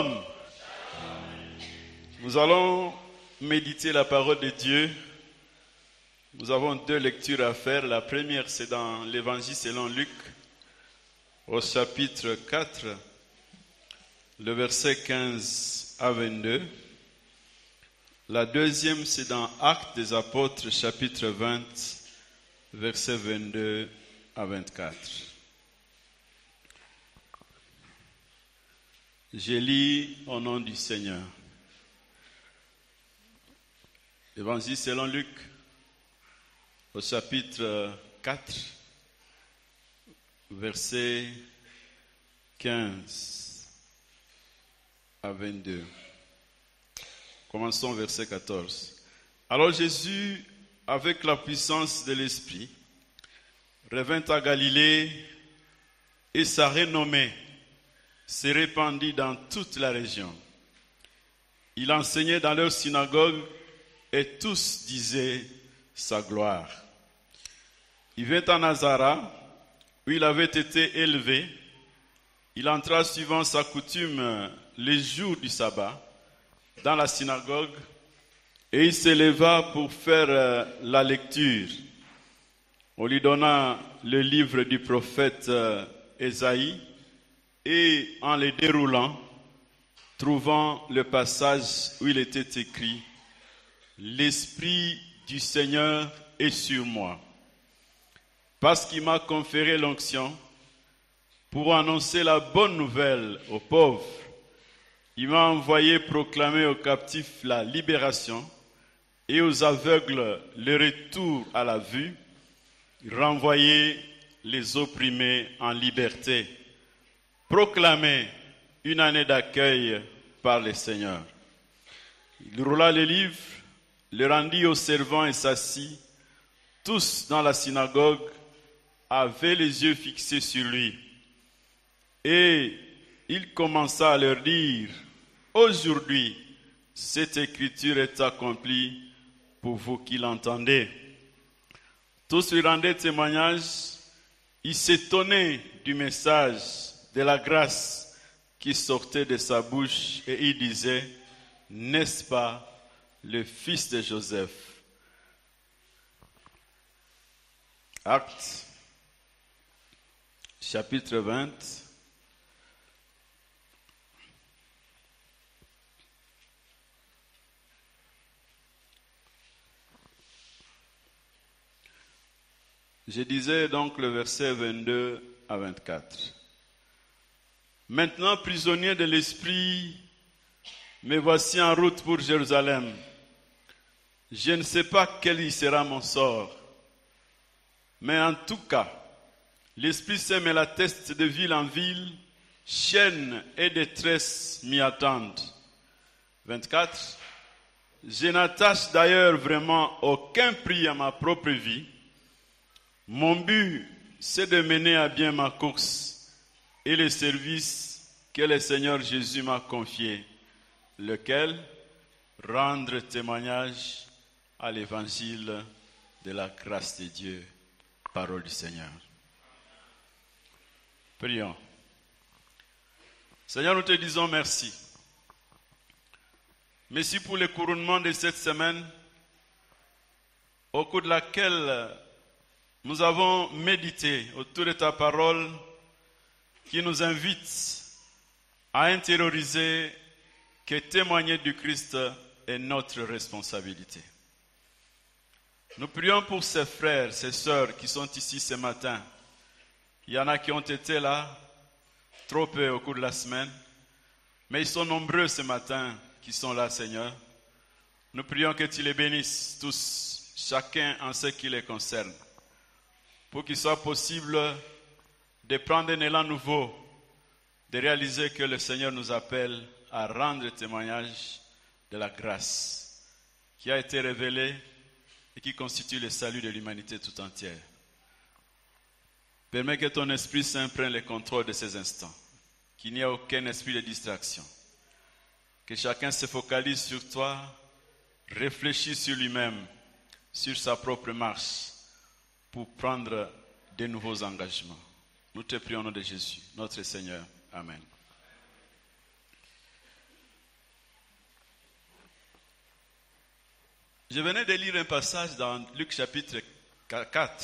Nous allons méditer la parole de Dieu. Nous avons deux lectures à faire. La première, c'est dans l'Évangile selon Luc, au chapitre 4, le verset 15 à 22. La deuxième, c'est dans Actes des Apôtres, chapitre 20, versets 22 à 24. Je lis au nom du Seigneur. Évangile selon Luc, au chapitre 4, versets 15 à 22. Commençons verset 14. Alors Jésus, avec la puissance de l'Esprit, revint à Galilée et sa renommée se répandit dans toute la région. Il enseignait dans leur synagogue et tous disaient sa gloire. Il vint à Nazareth, où il avait été élevé. Il entra suivant sa coutume les jours du sabbat dans la synagogue et il s'éleva pour faire la lecture. On lui donna le livre du prophète Ésaïe et en le déroulant, trouvant le passage où il était écrit « L'Esprit du Seigneur est sur moi, parce qu'il m'a conféré l'onction pour annoncer la bonne nouvelle aux pauvres. Il m'a envoyé proclamer aux captifs la libération et aux aveugles le retour à la vue, renvoyer les opprimés en liberté, proclamer une année d'accueil par le Seigneur. » Il roula le livre, le rendit aux servants et s'assit. Tous dans la synagogue avaient les yeux fixés sur lui. Et il commença à leur dire « Aujourd'hui, cette écriture est accomplie pour vous qui l'entendez. » Tous lui rendaient témoignage. Ils s'étonnaient du message de la grâce qui sortait de sa bouche et il disait « N'est-ce pas le fils de Joseph ?» Actes, chapitre 20. Je disais donc le verset 22 à 24. Maintenant, prisonnier de l'Esprit, me voici en route pour Jérusalem. Je ne sais pas quel y sera mon sort. Mais en tout cas, l'Esprit sème et l'atteste de ville en ville, chaînes et détresse m'y attendent. 24. Je n'attache d'ailleurs vraiment aucun prix à ma propre vie. Mon but, c'est de mener à bien ma course et le service que le Seigneur Jésus m'a confié, lequel, rendre témoignage à l'évangile de la grâce de Dieu. Parole du Seigneur. Prions. Seigneur, nous te disons merci. Merci pour le couronnement de cette semaine, au cours de laquelle nous avons médité autour de ta parole qui nous invite à intérioriser que témoigner du Christ est notre responsabilité. Nous prions pour ces frères, ces sœurs qui sont ici ce matin. Il y en a qui ont été là, trop peu au cours de la semaine, mais ils sont nombreux ce matin qui sont là, Seigneur. Nous prions que tu les bénisses tous, chacun en ce qui les concerne, pour qu'il soit possible de prendre un élan nouveau, de réaliser que le Seigneur nous appelle à rendre témoignage de la grâce qui a été révélée et qui constitue le salut de l'humanité tout entière. Permets que ton Esprit Saint prenne le contrôle de ces instants, qu'il n'y ait aucun esprit de distraction, que chacun se focalise sur toi, réfléchisse sur lui-même, sur sa propre marche, pour prendre de nouveaux engagements. Nous te prions au nom de Jésus, notre Seigneur. Amen. Je venais de lire un passage dans Luc chapitre 4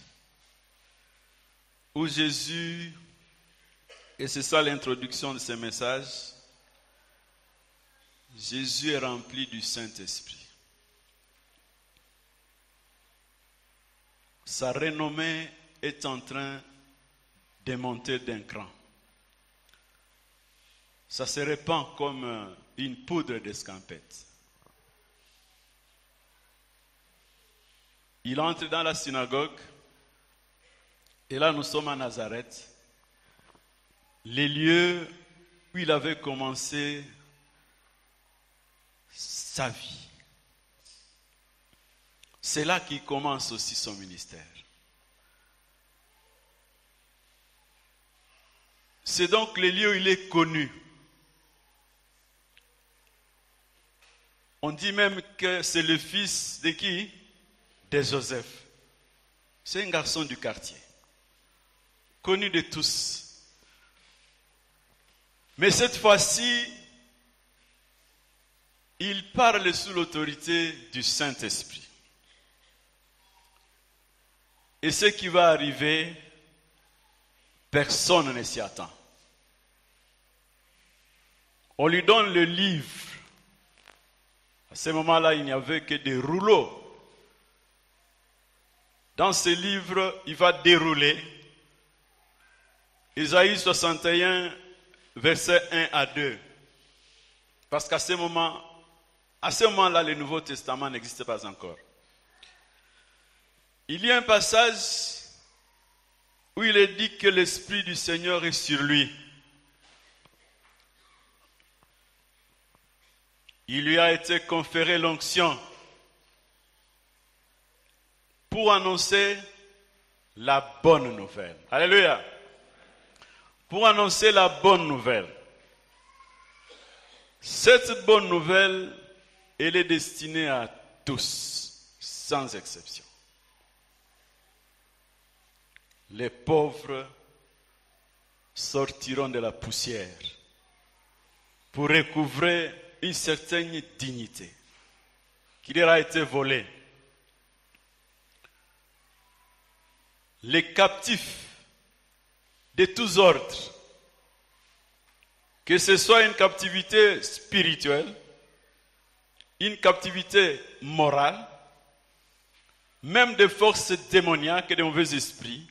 où Jésus, et c'est ça l'introduction de ce message, Jésus est rempli du Saint-Esprit. Sa renommée est en train de monter d'un cran. Ça se répand comme une poudre d'escampette. Il entre dans la synagogue, et là nous sommes à Nazareth, les lieux où il avait commencé sa vie. C'est là qu'il commence aussi son ministère. C'est donc les lieux où il est connu. On dit même que c'est le fils de qui? De Joseph. C'est un garçon du quartier, connu de tous. Mais cette fois-ci, il parle sous l'autorité du Saint-Esprit. Et ce qui va arriver, personne ne s'y attend. On lui donne le livre. À ce moment-là, il n'y avait que des rouleaux. Dans ce livre, il va dérouler Isaïe 61, versets 1 à 2. Parce qu'à ce moment-là, le Nouveau Testament n'existait pas encore. Il y a un passage où il est dit que l'Esprit du Seigneur est sur lui. Il lui a été conféré l'onction pour annoncer la bonne nouvelle. Alléluia. Pour annoncer la bonne nouvelle. Cette bonne nouvelle, elle est destinée à tous, sans exception. Les pauvres sortiront de la poussière pour recouvrer une certaine dignité qui leur a été volée. Les captifs de tous ordres, que ce soit une captivité spirituelle, une captivité morale, même des forces démoniaques et des mauvais esprits,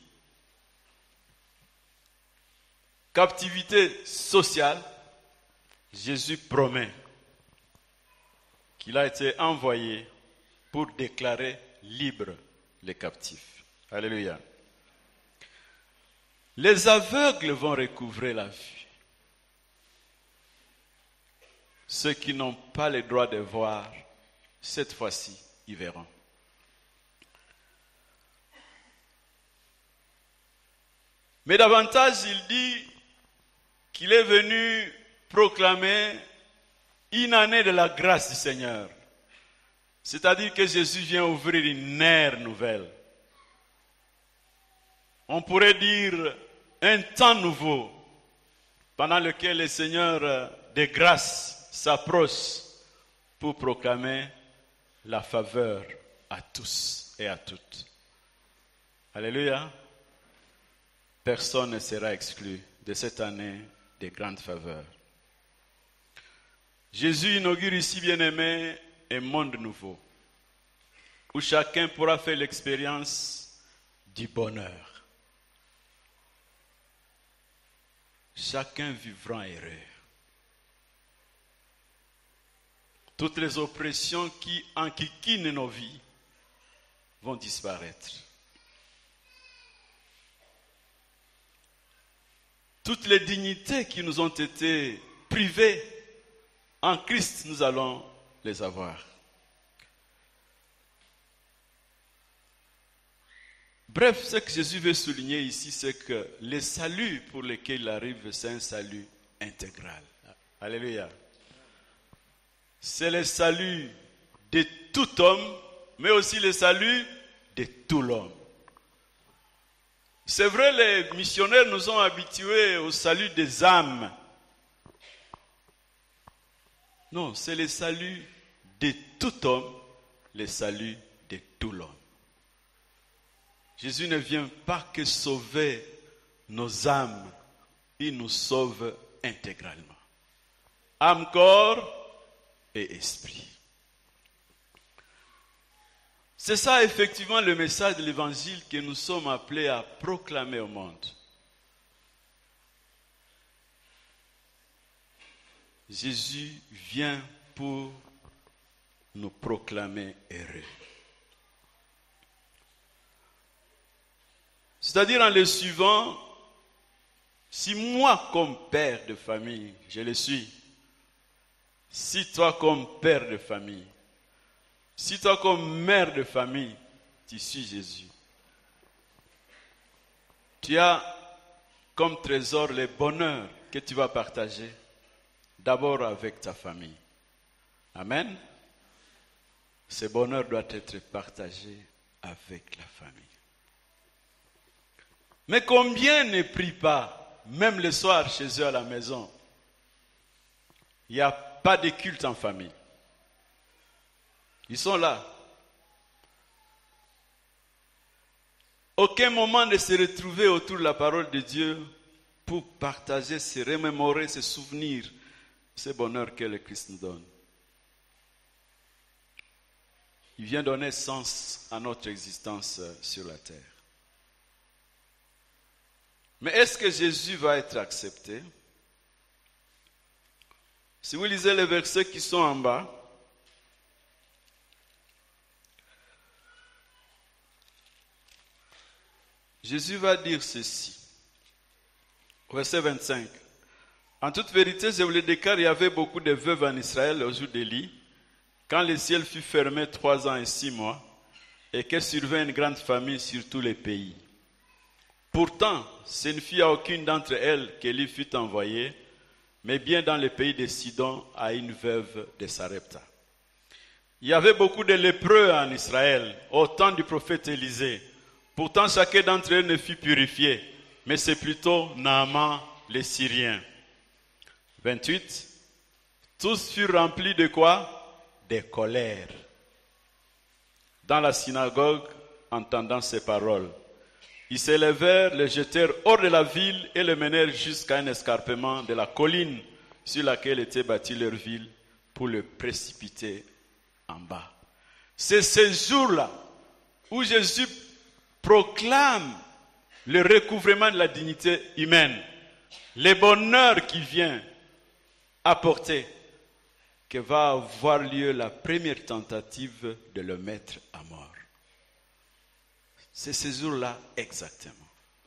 captivité sociale, Jésus promet qu'il a été envoyé pour déclarer libres les captifs. Alléluia. Les aveugles vont recouvrer la vue. Ceux qui n'ont pas le droit de voir, cette fois-ci, ils verront. Mais davantage, il dit qu'il est venu proclamer une année de la grâce du Seigneur. C'est-à-dire que Jésus vient ouvrir une ère nouvelle. On pourrait dire un temps nouveau pendant lequel le Seigneur de grâce s'approche pour proclamer la faveur à tous et à toutes. Alléluia. Personne ne sera exclu de cette année de grande faveur. Jésus inaugure ici, bien-aimé, un monde nouveau où chacun pourra faire l'expérience du bonheur. Chacun vivra heureux. Toutes les oppressions qui enquiquinent nos vies vont disparaître. Toutes les dignités qui nous ont été privées, en Christ, nous allons les avoir. Bref, ce que Jésus veut souligner ici, c'est que le salut pour lequel il arrive, c'est un salut intégral. Alléluia. C'est le salut de tout homme, mais aussi le salut de tout l'homme. C'est vrai, les missionnaires nous ont habitués au salut des âmes. Non, c'est le salut de tout homme le salut de tout l'homme. Jésus ne vient pas que sauver nos âmes, il nous sauve intégralement. Âme, corps et esprit. C'est ça effectivement le message de l'évangile que nous sommes appelés à proclamer au monde. Jésus vient pour nous proclamer heureux. C'est-à-dire en le suivant, si moi comme père de famille, je le suis, si toi comme père de famille, si toi comme mère de famille, tu suis Jésus, tu as comme trésor le bonheur que tu vas partager d'abord avec ta famille. Amen. Ce bonheur doit être partagé avec la famille. Mais combien ne prient pas, même le soir chez eux à la maison? Il n'y a pas de culte en famille. Ils sont là. Aucun moment de se retrouver autour de la parole de Dieu pour partager, se remémorer, se souvenir de ce bonheur que le Christ nous donne. Il vient donner sens à notre existence sur la terre. Mais est-ce que Jésus va être accepté? Si vous lisez les versets qui sont en bas, Jésus va dire ceci. Verset 25. En toute vérité, je vous le déclare, il y avait beaucoup de veuves en Israël au jour d'Élie, quand le ciel fut fermé 3 ans et 6 mois, et que survint une grande famine sur tous les pays. Pourtant, ce ne fut à aucune d'entre elles qu'Élie fut envoyé, mais bien dans le pays de Sidon à une veuve de Sarepta. Il y avait beaucoup de lépreux en Israël au temps du prophète Élisée. Pourtant, chacun d'entre eux ne fut purifié, mais c'est plutôt Naaman le Syrien. 28. Tous furent remplis de quoi? De colère. Dans la synagogue, entendant ces paroles, ils se levèrent, le jetèrent hors de la ville et le menèrent jusqu'à un escarpement de la colline sur laquelle était bâtie leur ville pour le précipiter en bas. C'est ce jour-là où Jésus proclame le recouvrement de la dignité humaine, le bonheur qui vient apporter, que va avoir lieu la première tentative de le mettre à mort. C'est ce jour-là exactement.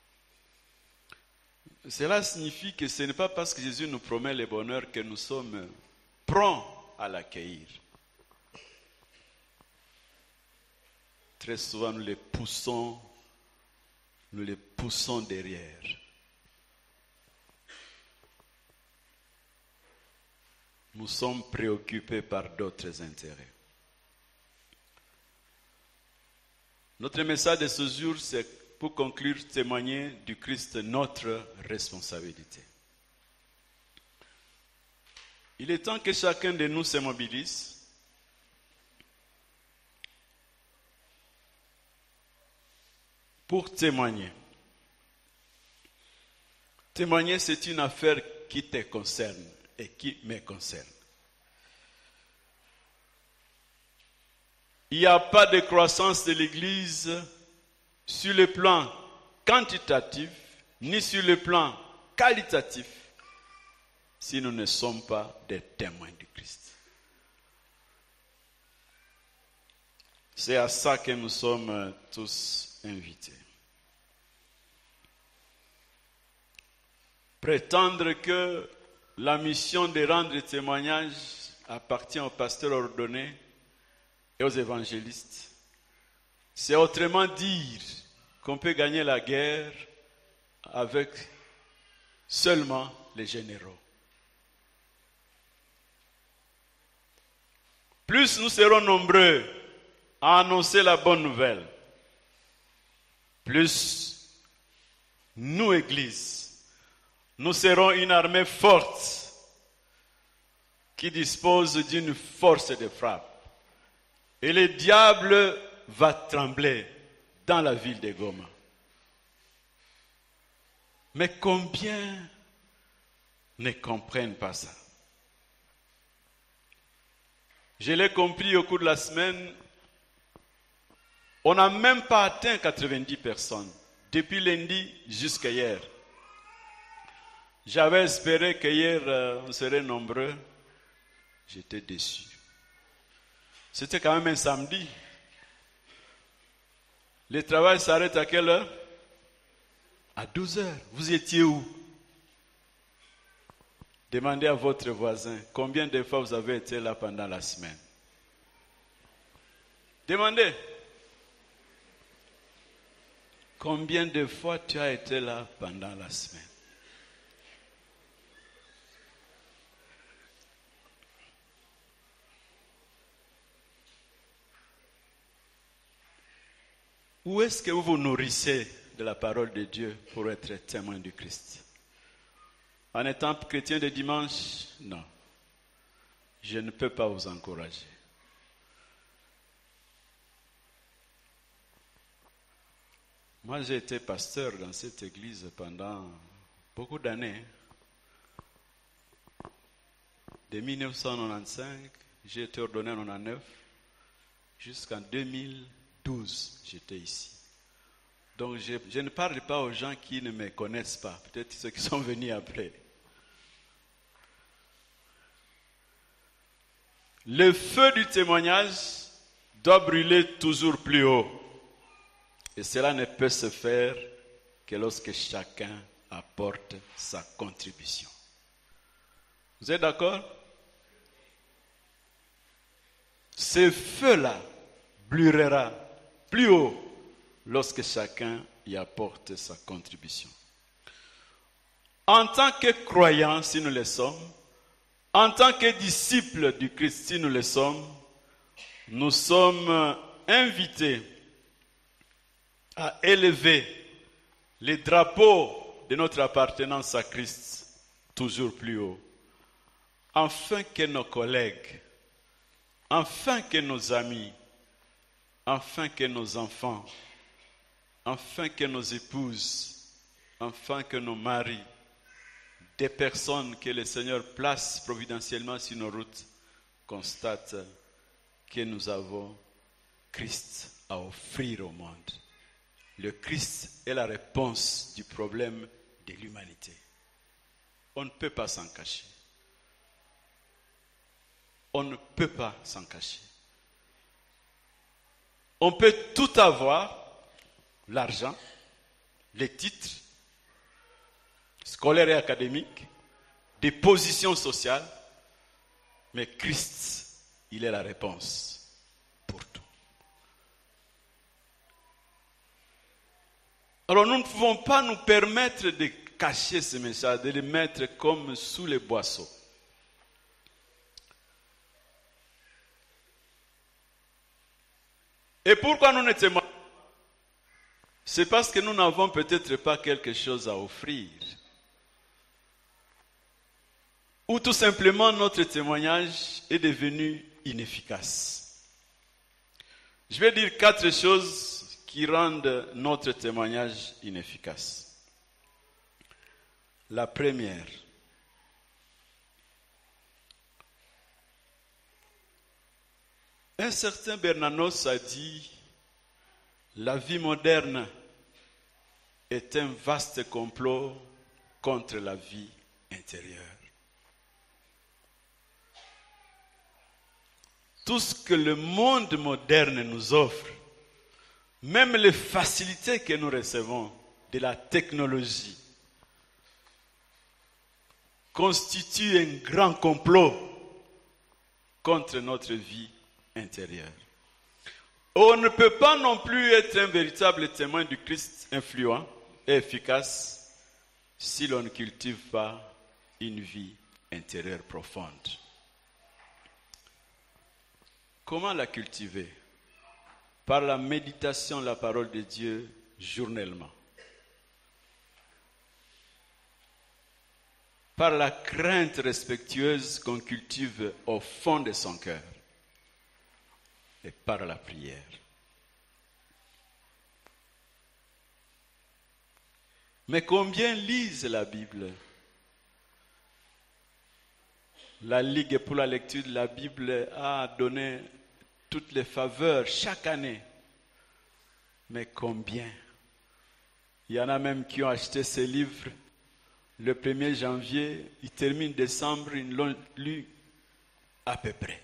Cela signifie que ce n'est pas parce que Jésus nous promet le bonheur que nous sommes prompts à l'accueillir. Très souvent, nous les poussons derrière. Nous sommes préoccupés par d'autres intérêts. Notre message de ce jour, c'est pour conclure, témoigner du Christ, notre responsabilité. Il est temps que chacun de nous se mobilise pour témoigner. Témoigner, c'est une affaire qui te concerne et qui me concerne. Il n'y a pas de croissance de l'Église sur le plan quantitatif, ni sur le plan qualitatif, si nous ne sommes pas des témoins du Christ. C'est à ça que nous sommes tous invités. Prétendre que la mission de rendre témoignage appartient aux pasteurs ordonnés et aux évangélistes, c'est autrement dire qu'on peut gagner la guerre avec seulement les généraux. Plus nous serons nombreux à annoncer la bonne nouvelle, plus nous, Église, nous serons une armée forte qui dispose d'une force de frappe Et le diable va trembler dans la ville de Goma. Mais combien ne comprennent pas ça? Je l'ai compris au cours de la semaine. On n'a même pas atteint 90 personnes. Depuis lundi jusqu'à hier. J'avais espéré qu'hier on serait nombreux. J'étais déçu. C'était quand même un samedi. Le travail s'arrête à quelle heure? À 12 heures. Vous étiez où? Demandez à votre voisin combien de fois vous avez été là pendant la semaine. Demandez. Combien de fois tu as été là pendant la semaine? Où est-ce que vous vous nourrissez de la parole de Dieu pour être témoin du Christ? En étant chrétien de dimanche, non. Je ne peux pas vous encourager. Moi, j'ai été pasteur dans cette église pendant beaucoup d'années. De 1995, j'ai été ordonné en 1999, jusqu'en 2012, j'étais ici. Donc, je ne parle pas aux gens qui ne me connaissent pas, peut-être ceux qui sont venus après. Le feu du témoignage doit brûler toujours plus haut. Et cela ne peut se faire que lorsque chacun apporte sa contribution. Vous êtes d'accord? Ce feu-là brûlera plus haut lorsque chacun y apporte sa contribution. En tant que croyants, si nous le sommes, en tant que disciples du Christ, si nous le sommes, nous sommes invités à élever les drapeaux de notre appartenance à Christ toujours plus haut, afin que nos collègues, afin que nos amis, afin que nos enfants, afin que nos épouses, afin que nos maris, des personnes que le Seigneur place providentiellement sur nos routes, constatent que nous avons Christ à offrir au monde. Le Christ est la réponse du problème de l'humanité. On ne peut pas s'en cacher. On ne peut pas s'en cacher. On peut tout avoir, l'argent, les titres scolaires et académiques, des positions sociales, mais Christ, il est la réponse pour tout. Alors nous ne pouvons pas nous permettre de cacher ce message, de les mettre comme sous les boisseaux. Et pourquoi nous ne témoignons pas? C'est parce que nous n'avons peut-être pas quelque chose à offrir. Ou tout simplement notre témoignage est devenu inefficace. Je vais dire 4 choses qui rendent notre témoignage inefficace. La première, un certain Bernanos a dit: la vie moderne est un vaste complot contre la vie intérieure. Tout ce que le monde moderne nous offre, même les facilités que nous recevons de la technologie, constituent un grand complot contre notre vie intérieure. On ne peut pas non plus être un véritable témoin du Christ influent et efficace si l'on ne cultive pas une vie intérieure profonde. Comment la cultiver? Par la méditation de la parole de Dieu journellement. Par la crainte respectueuse qu'on cultive au fond de son cœur. et par la prière. Mais combien lisent la Bible? La Ligue pour la lecture de la Bible a donné toutes les faveurs chaque année. Mais combien? Il y en a même qui ont acheté ces livres le 1er janvier, ils terminent décembre, ils l'ont lu à peu près.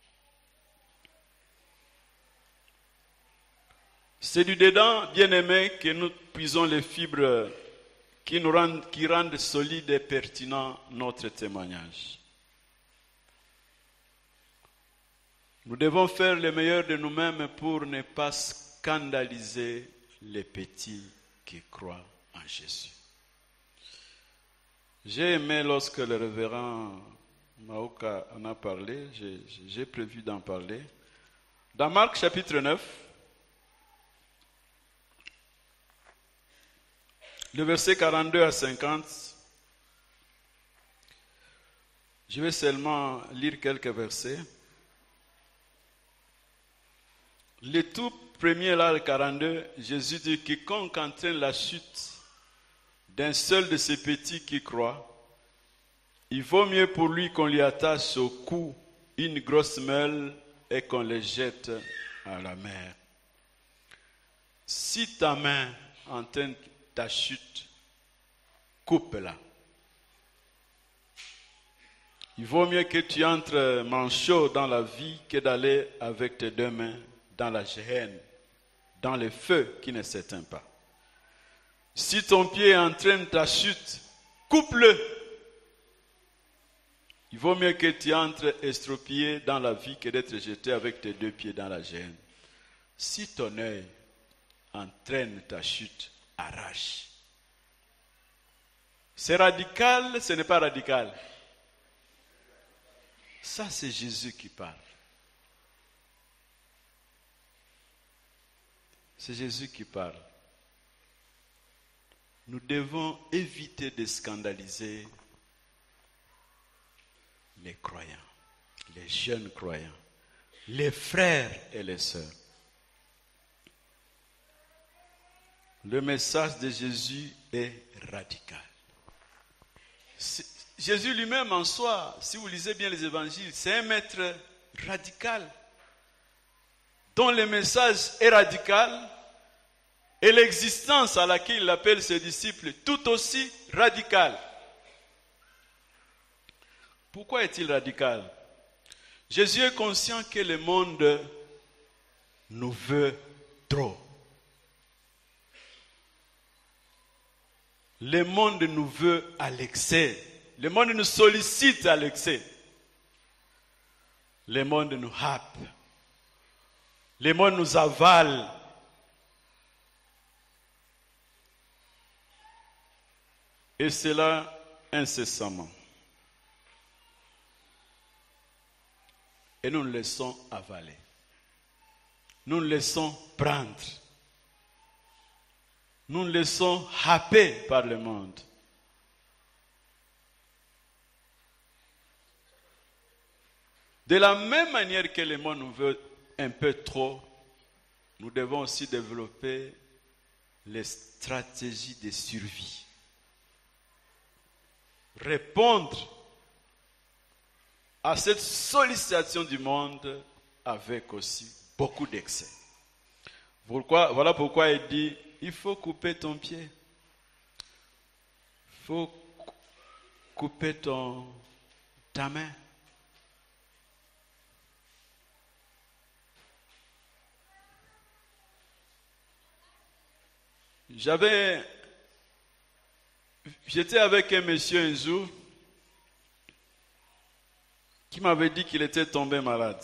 C'est du dedans, bien-aimés, que nous puisons les fibres qui rendent solide et pertinent notre témoignage. Nous devons faire le meilleur de nous-mêmes pour ne pas scandaliser les petits qui croient en Jésus. J'ai aimé lorsque le révérend Maoka en a parlé, j'ai prévu d'en parler. Dans Marc chapitre 9, le verset 42 à 50, je vais seulement lire quelques versets. Le tout premier, là, le 42, Jésus dit, quiconque entraîne la chute d'un seul de ces petits qui croient, il vaut mieux pour lui qu'on lui attache au cou une grosse meule et qu'on le jette à la mer. Si ta main entraîne ta chute, coupe-la. Il vaut mieux que tu entres manchot dans la vie que d'aller avec tes deux mains dans la géhenne, dans le feu qui ne s'éteint pas. Si ton pied entraîne ta chute, coupe-le. Il vaut mieux que tu entres estropié dans la vie que d'être jeté avec tes deux pieds dans la géhenne. Si ton œil entraîne ta chute, arrache. C'est radical, ce n'est pas radical. Ça, c'est Jésus qui parle. C'est Jésus qui parle. Nous devons éviter de scandaliser les croyants, les jeunes croyants, les frères et les sœurs. Le message de Jésus est radical. Jésus lui-même en soi, si vous lisez bien les évangiles, c'est un maître radical, dont le message est radical et l'existence à laquelle il appelle ses disciples tout aussi radicale. Pourquoi est-il radical? Jésus est conscient que le monde nous veut trop. Le monde nous veut à l'excès. Le monde nous sollicite à l'excès. Le monde nous happe. Le monde nous avale. Et cela incessamment. Et nous nous laissons avaler. Nous nous laissons prendre. Nous nous laissons happer par le monde. De la même manière que le monde nous veut un peu trop, nous devons aussi développer les stratégies de survie. Répondre à cette sollicitation du monde avec aussi beaucoup d'excès. Voilà pourquoi il dit, il faut couper ton pied. Il faut couper ta main. J'étais avec un monsieur un jour qui m'avait dit qu'il était tombé malade.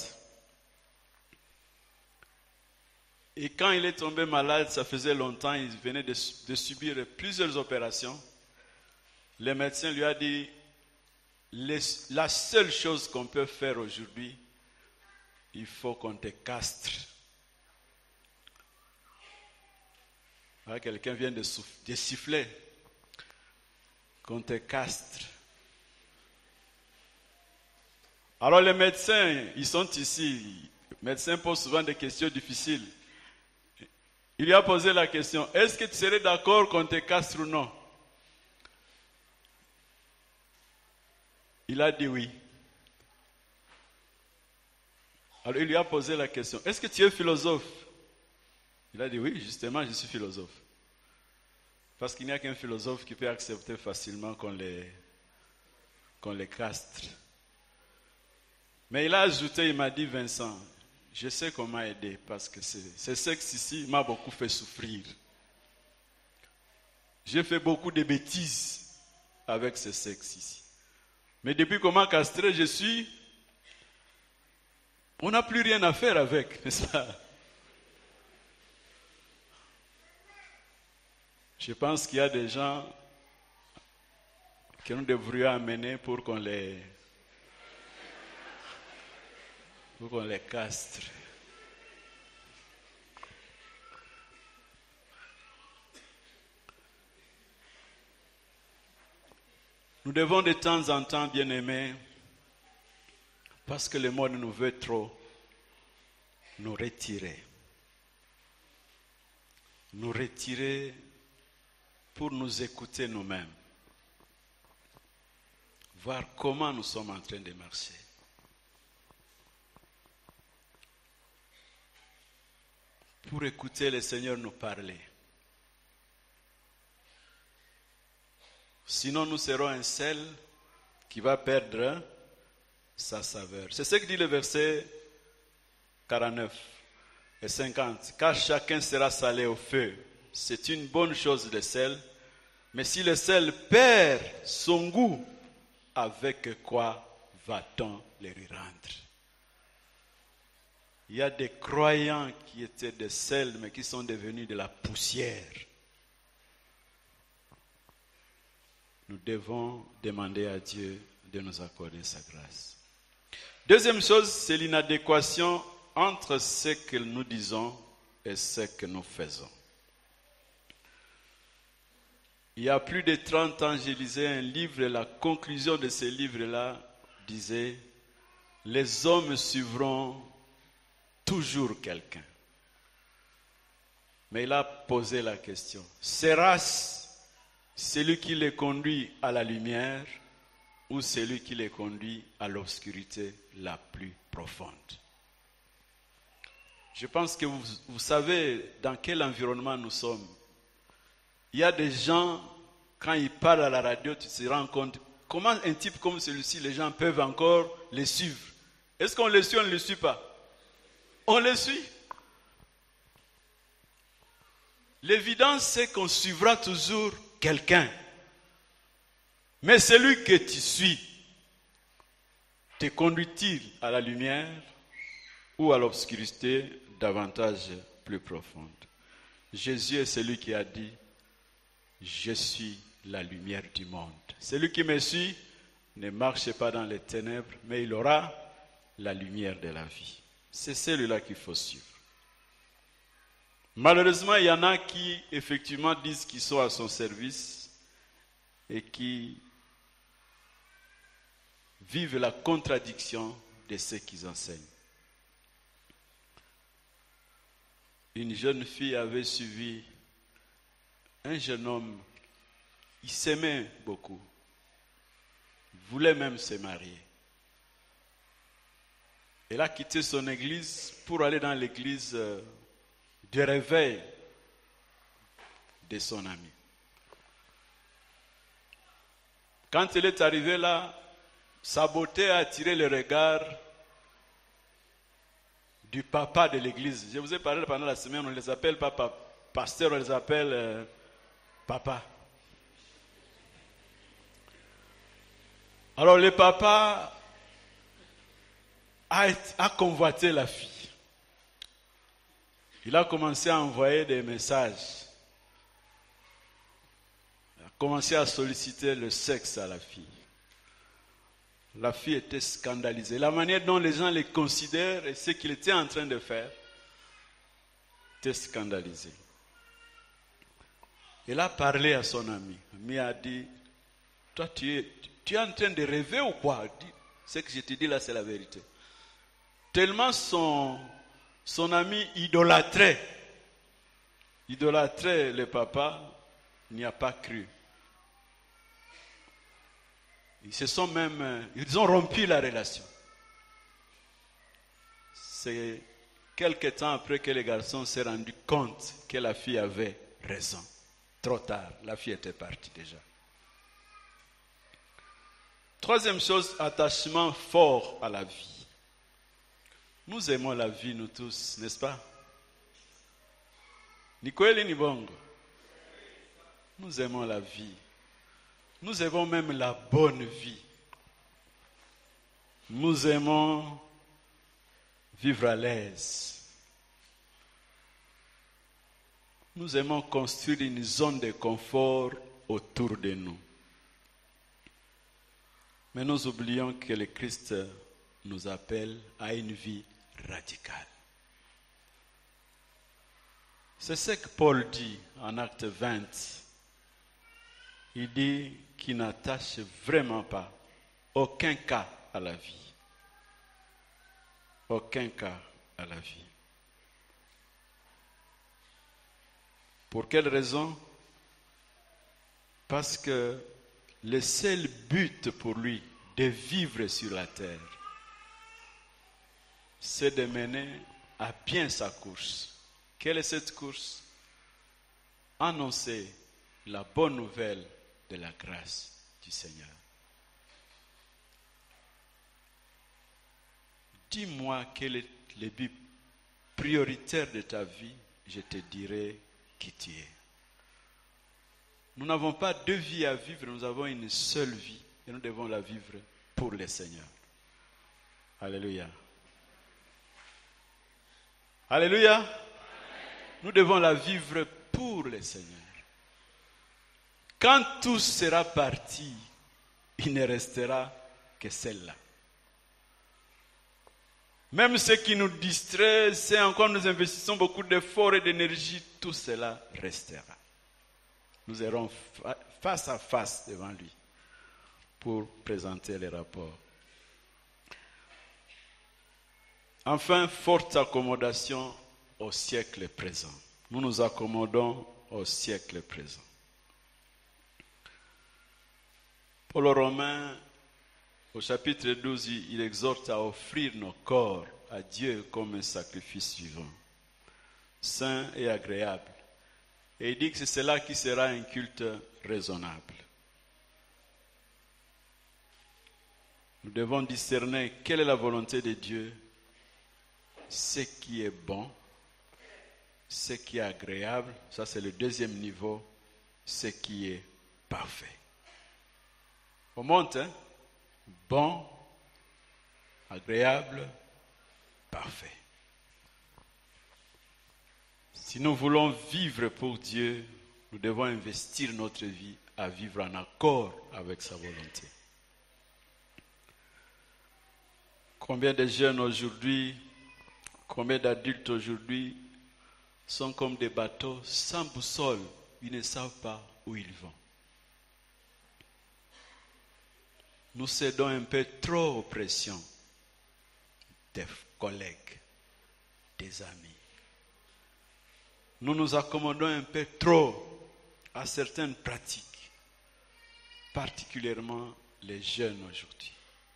Et quand il est tombé malade, ça faisait longtemps, il venait de subir plusieurs opérations. Le médecin lui a dit, la seule chose qu'on peut faire aujourd'hui, il faut qu'on te castre. Voilà, quelqu'un vient de siffler. Qu'on te castre. Alors les médecins, ils sont ici. médecins posent souvent des questions difficiles. Il lui a posé la question, est-ce que tu serais d'accord qu'on te castre ou non? Il a dit oui. Alors il lui a posé la question, est-ce que tu es philosophe? Il a dit oui, justement, je suis philosophe. Parce qu'il n'y a qu'un philosophe qui peut accepter facilement qu'on les castre. Mais il a ajouté, il m'a dit, Vincent, je sais comment aider parce que ce sexe ici m'a beaucoup fait souffrir. J'ai fait beaucoup de bêtises avec ce sexe ici. Mais depuis qu'on m'a castré, on n'a plus rien à faire avec, n'est-ce pas? Je pense qu'il y a des gens que nous devrions amener pour qu'on les castre. Nous devons de temps en temps, bien-aimés, parce que le monde nous veut trop, nous retirer. Nous retirer pour nous écouter nous-mêmes. Voir comment nous sommes en train de marcher. Pour écouter le Seigneur nous parler. Sinon, nous serons un sel qui va perdre sa saveur. C'est ce que dit le verset 49 et 50. Car chacun sera salé au feu. C'est une bonne chose le sel. Mais si le sel perd son goût, avec quoi va-t-on le rendre? Il y a des croyants qui étaient des sels, mais qui sont devenus de la poussière. Nous devons demander à Dieu de nous accorder sa grâce. Deuxième chose, c'est l'inadéquation entre ce que nous disons et ce que nous faisons. Il y a plus de 30 ans, j'ai lisais un livre et la conclusion de ce livre-là disait « Les hommes suivront toujours quelqu'un. » Mais il a posé la question « Sera-ce celui qui les conduit à la lumière ou celui qui les conduit à l'obscurité la plus profonde? » Je pense que vous savez dans quel environnement nous sommes. Il y a des gens, quand ils parlent à la radio, tu te rends compte, comment un type comme celui-ci, les gens peuvent encore les suivre. Est-ce qu'on les suit ou on ne les suit pas? On les suit. L'évidence, c'est qu'on suivra toujours quelqu'un. Mais celui que tu suis, te conduit-il à la lumière ou à l'obscurité davantage plus profonde? Jésus est celui qui a dit « Je suis la lumière du monde. Celui qui me suit ne marche pas dans les ténèbres, mais il aura la lumière de la vie. » C'est celui-là qu'il faut suivre. Malheureusement, il y en a qui, effectivement, disent qu'ils sont à son service et qui vivent la contradiction de ce qu'ils enseignent. Une jeune fille avait suivi un jeune homme, il s'aimait beaucoup, il voulait même se marier. Elle a quitté son église pour aller dans l'église du réveil de son ami. Quand elle est arrivée là, sa beauté a attiré le regard du papa de l'église. Je vous ai parlé pendant la semaine, on ne les appelle pas pasteur, on les appelle papa. Alors le papa a convoité la fille. Il a commencé à envoyer des messages. Il a commencé à solliciter le sexe à la fille. La fille était scandalisée. La manière dont les gens les considèrent et ce qu'il était en train de faire était scandalisée. Il a parlé à son ami. L'ami a dit, toi tu es en train de rêver ou quoi? Ce que je te dis là c'est la vérité. Tellement son Son ami idolâtrait le papa, il n'y a pas cru. Ils ont rompu la relation. C'est quelque temps après que le garçon s'est rendu compte que la fille avait raison. Trop tard, la fille était partie déjà. Troisième chose, attachement fort à la vie. Nous aimons la vie, nous tous, n'est-ce pas? Ni kweli ni bongo. Nous aimons la vie. Nous aimons même la bonne vie. Nous aimons vivre à l'aise. Nous aimons construire une zone de confort autour de nous. Mais nous oublions que le Christ nous appelle à une vie radicale. C'est ce que Paul dit en Acte 20. Il dit qu'il n'attache vraiment pas aucun cas à la vie. Aucun cas à la vie. Pour quelle raison? Parce que le seul but pour lui de vivre sur la terre, c'est de mener à bien sa course. Quelle est cette course? Annoncer la bonne nouvelle de la grâce du Seigneur. Dis-moi quel est le but prioritaire de ta vie, je te dirai qui tu es. Nous n'avons pas deux vies à vivre, nous avons une seule vie et nous devons la vivre pour le Seigneur. Alléluia. Alléluia. Nous devons la vivre pour le Seigneur. Quand tout sera parti, il ne restera que celle-là. Même ce qui nous distrait, c'est encore nous investissons beaucoup d'efforts et d'énergie, tout cela restera. Nous serons face à face devant lui pour présenter les rapports. Enfin, forte accommodation au siècle présent. Nous nous accommodons au siècle présent. Paul aux Romains, au chapitre 12, il exhorte à offrir nos corps à Dieu comme un sacrifice vivant, saint et agréable. Et il dit que c'est cela qui sera un culte raisonnable. Nous devons discerner quelle est la volonté de Dieu, ce qui est bon, ce qui est agréable, ça c'est le deuxième niveau, ce qui est parfait. On monte, hein? Bon, agréable, parfait. Si nous voulons vivre pour Dieu, nous devons investir notre vie à vivre en accord avec sa volonté. Combien de jeunes aujourd'hui, combien d'adultes aujourd'hui sont comme des bateaux sans boussole, ils ne savent pas où ils vont. Nous cédons un peu trop aux pressions des collègues, des amis. Nous nous accommodons un peu trop à certaines pratiques, particulièrement les jeunes aujourd'hui.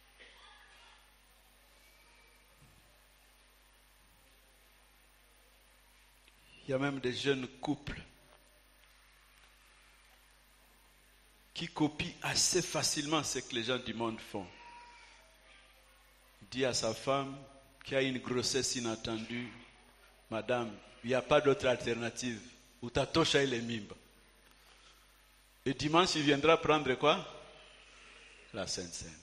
Il y a même des jeunes couples qui copient assez facilement ce que les gens du monde font. Il dit à sa femme qui a une grossesse inattendue, madame, il n'y a pas d'autre alternative. Utatosha ile mimba. Et dimanche, il viendra prendre quoi? La Sainte Seine.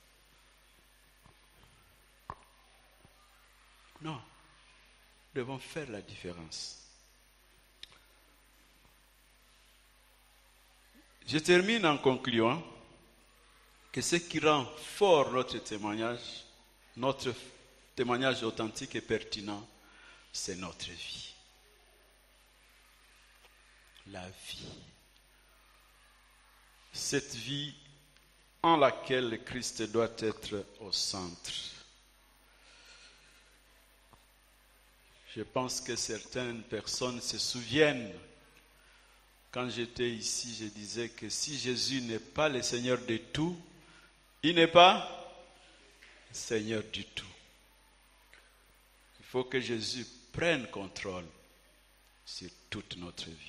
Non. Nous devons faire la différence. Je termine en concluant que ce qui rend fort notre témoignage authentique et pertinent, c'est notre vie. La vie. Cette vie en laquelle le Christ doit être au centre. Je pense que certaines personnes se souviennent. Quand j'étais ici, je disais que si Jésus n'est pas le Seigneur de tout, il n'est pas Seigneur du tout. Il faut que Jésus prenne contrôle sur toute notre vie.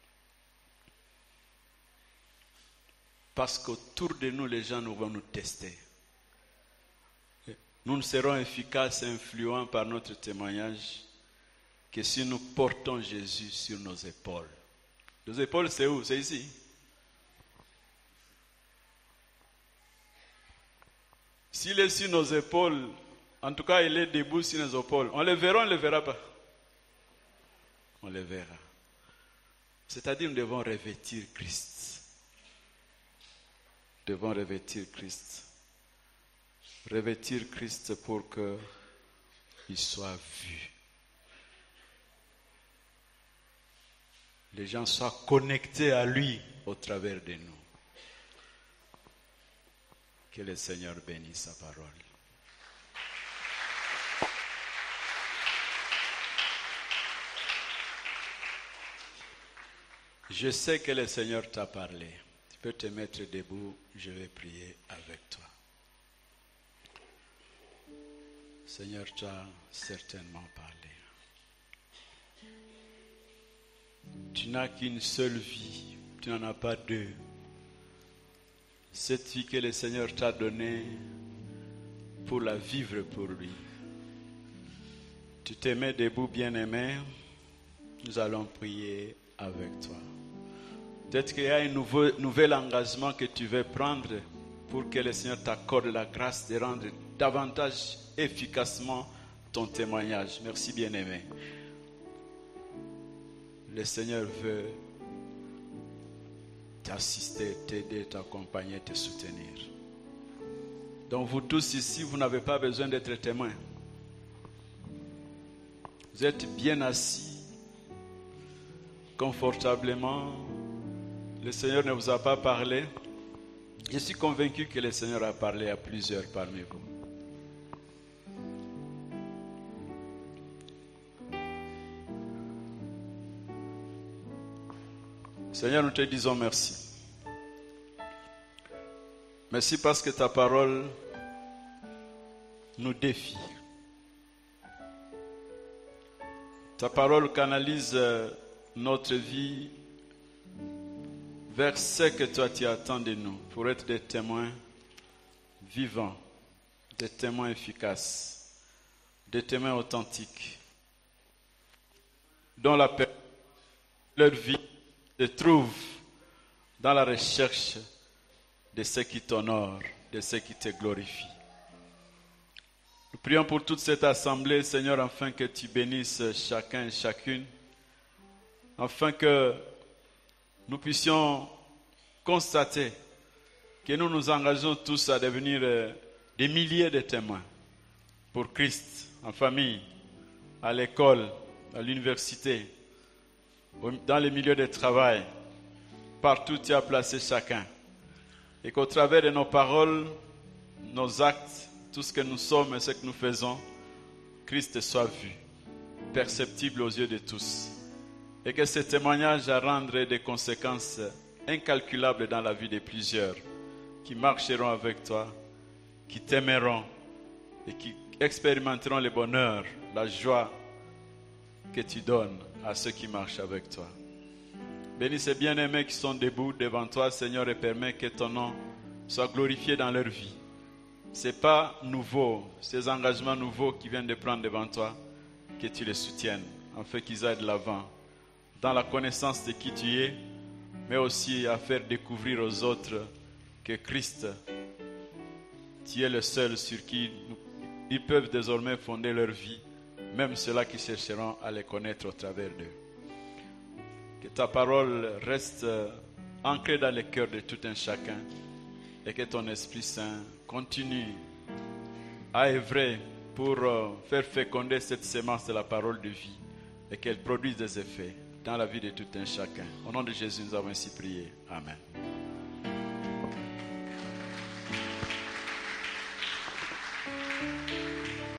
Parce qu'autour de nous, les gens vont nous tester. Nous ne serons efficaces et influents par notre témoignage que si nous portons Jésus sur nos épaules. Nos épaules, c'est où? C'est ici. S'il est sur nos épaules, en tout cas, il est debout sur nos épaules. On le verra, on ne le verra pas. On le verra. C'est-à-dire, nous devons revêtir Christ. Nous devons revêtir Christ. Revêtir Christ pour qu'il soit vu. Les gens soient connectés à lui au travers de nous. Que le Seigneur bénisse sa parole. Je sais que le Seigneur t'a parlé. Tu peux te mettre debout, je vais prier avec toi. Le Seigneur t'a certainement parlé. Tu n'as qu'une seule vie, tu n'en as pas deux. Cette vie que le Seigneur t'a donnée pour la vivre pour lui. Tu te mets debout, bien-aimé. Nous allons prier avec toi. Peut-être qu'il y a un nouvel engagement que tu veux prendre pour que le Seigneur t'accorde la grâce de rendre davantage efficacement ton témoignage. Merci, bien-aimé. Le Seigneur veut t'assister, t'aider, t'accompagner, te soutenir. Donc vous tous ici, vous n'avez pas besoin d'être témoins. Vous êtes bien assis, confortablement. Le Seigneur ne vous a pas parlé. Je suis convaincu que le Seigneur a parlé à plusieurs parmi vous. Seigneur, nous te disons merci. Merci parce que ta parole nous défie. Ta parole canalise notre vie vers ce que toi tu attends de nous pour être des témoins vivants, des témoins efficaces, des témoins authentiques, dont leur vie se trouve dans la recherche de ce qui t'honore, de ce qui te glorifie. Nous prions pour toute cette assemblée, Seigneur, afin que tu bénisses chacun et chacune, afin que nous puissions constater que nous nous engageons tous à devenir des milliers de témoins pour Christ, en famille, à l'école, à l'université, dans les milieux de travail, partout où tu as placé chacun. Et qu'au travers de nos paroles, nos actes, tout ce que nous sommes et ce que nous faisons, Christ soit vu, perceptible aux yeux de tous. Et que ce témoignage a rendre des conséquences incalculables dans la vie de plusieurs qui marcheront avec toi, qui t'aimeront et qui expérimenteront le bonheur, la joie que tu donnes à ceux qui marchent avec toi. Bénis ces bien-aimés qui sont debout devant toi, Seigneur, et permets que ton nom soit glorifié dans leur vie. Ce n'est pas nouveau, ces engagements nouveaux qu'ils viennent de prendre devant toi, que tu les soutiennes, afin qu'ils aillent de l'avant, dans la connaissance de qui tu es, mais aussi à faire découvrir aux autres que Christ, tu es le seul sur qui ils peuvent désormais fonder leur vie, même ceux-là qui chercheront à les connaître au travers d'eux. Que ta parole reste ancrée dans le cœur de tout un chacun et que ton Esprit Saint continue à œuvrer pour faire féconder cette sémence de la parole de vie et qu'elle produise des effets dans la vie de tout un chacun. Au nom de Jésus, nous avons ainsi prié. Amen.